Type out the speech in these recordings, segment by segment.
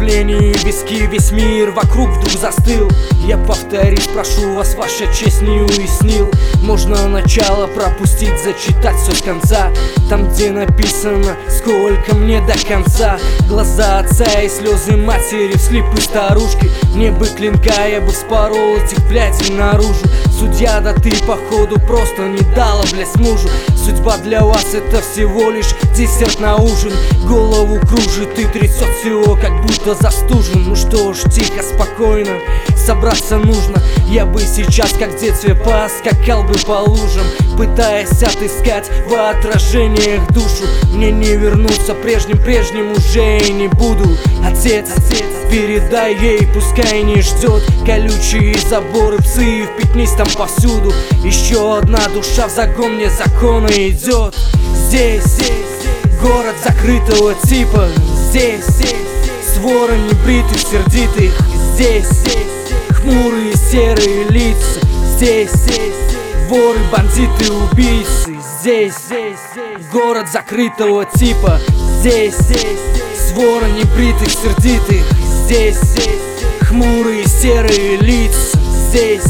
давлении виски, весь мир вокруг вдруг застыл. Я повторить прошу вас, ваша честь не уяснил. Можно начало пропустить, зачитать все с конца. Там, где написано, сколько мне до конца. Глаза отца и слезы матери, вслипы старушки. Мне бы клинка, я бы вспорол этих блядей наружу. Судья, да ты походу просто не дала, блядь, мужу. Судьба для вас это всего лишь десерт на ужин. Голову кружит и трясет всего, как будто застужен. Ну что ж, тихо, спокойно, собраться нужно. Я бы сейчас, как в детстве, поскакал бы по лужам, пытаясь отыскать в отражениях душу. Мне не вернуться прежним уже и не буду. Отец, передай ей, пускай не ждет. Колючие заборы, псы, впятнись там повсюду. Еще одна душа в загон, мне закона идет. Здесь город закрытого типа. Здесь свора небритых, сердитых. Здесь хмурые серые лица. Здесь воры, бандиты, убийцы. Здесь город закрытого типа. Здесь свора небритых, сердитых. Здесь хмурые серые лица. Здесь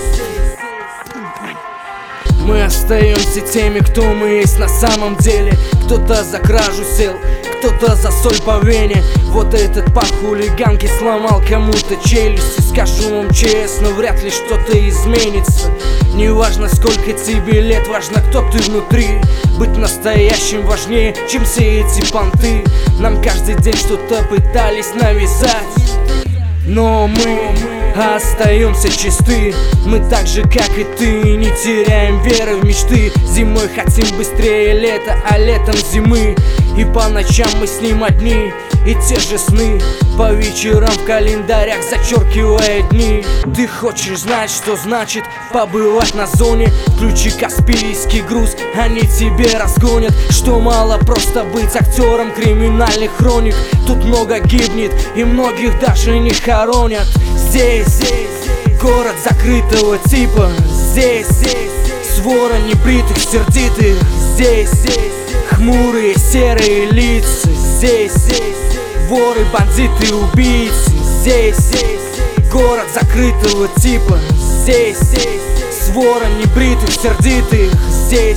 мы остаемся теми, кто мы есть на самом деле. Кто-то за кражу сел, кто-то за соль по вене. Вот этот по хулиганке сломал кому-то челюсть. И скажу вам честно, вряд ли что-то изменится. Не важно, сколько тебе лет, важно, кто ты внутри. Быть настоящим важнее, чем все эти понты. Нам каждый день что-то пытались навязать, но мы остаемся чисты. Мы так же, как и ты, не теряем веры в мечты. Зимой хотим быстрее лета, а летом зимы. И по ночам мы с ним одни, и те же сны. По вечерам в календарях зачеркивая дни. Ты хочешь знать, что значит побывать на зоне? Включи Каспийский груз, они тебе разгонят. Что мало просто быть актером криминальных хроник. Тут много гибнет, и многих даже не хоронят. Здесь город закрытого типа. Здесь свора небритых, сердитых. Здесь хмурые серые лица. Здесь воры, бандиты, убийцы. Здесь город закрытого типа. Здесь свора небритых, сердитых. Здесь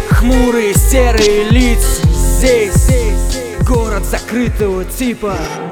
хмурые серые лица. Здесь город закрытого типа.